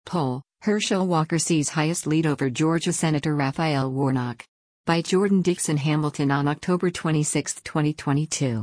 poll, Herschel Walker sees highest lead over Georgia Senator Raphael Warnock. By Jordan Dixon Hamilton on October 26, 2022.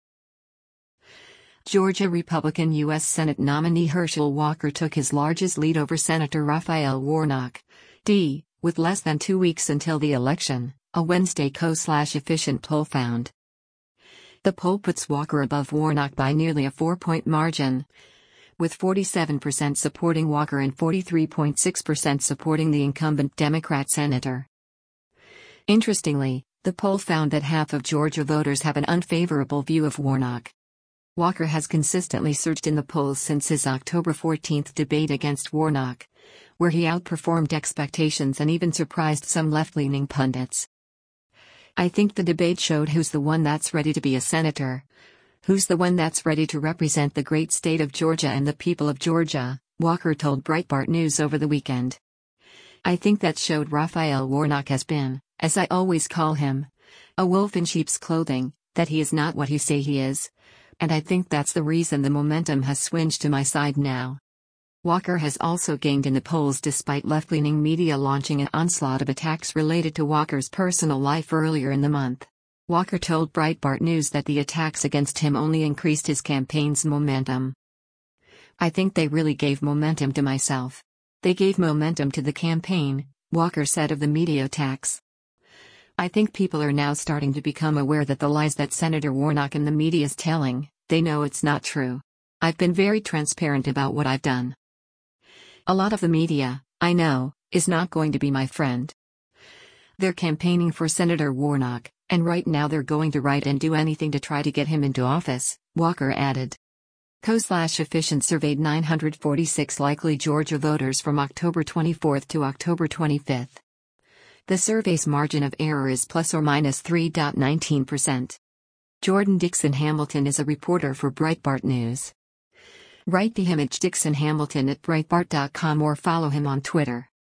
Georgia Republican U.S. Senate nominee Herschel Walker took his largest lead over Senator Raphael Warnock, D., with less than 2 weeks until the election, a Wednesday Co/Efficient poll found. The poll puts Walker above Warnock by nearly a 4-point margin, with 47% supporting Walker and 43.6% supporting the incumbent Democrat senator. Interestingly, the poll found that half of Georgia voters have an unfavorable view of Warnock. Walker has consistently surged in the polls since his October 14 debate against Warnock, where he outperformed expectations and even surprised some left-leaning pundits. "I think the debate showed who's the one that's ready to be a senator. Who's the one that's ready to represent the great state of Georgia and the people of Georgia," Walker told Breitbart News over the weekend. "I think that showed Raphael Warnock has been, as I always call him, a wolf in sheep's clothing, that he is not what he say he is. And I think that's the reason the momentum has swinged to my side now." Walker has also gained in the polls despite left-leaning media launching an onslaught of attacks related to Walker's personal life earlier in the month. Walker told Breitbart News that the attacks against him only increased his campaign's momentum. "I think they really gave momentum to myself. They gave momentum to the campaign," Walker said of the media attacks. "I think people are now starting to become aware that the lies that Senator Warnock and the media is telling, they know it's not true. I've been very transparent about what I've done. A lot of the media, I know, is not going to be my friend. They're campaigning for Senator Warnock, and right now they're going to write and do anything to try to get him into office," Walker added. Co/Efficient surveyed 946 likely Georgia voters from October 24 to October 25. The survey's margin of error is plus or minus 3.19%. Jordan Dixon Hamilton is a reporter for Breitbart News. Write the image Dixon Hamilton at Breitbart.com or follow him on Twitter.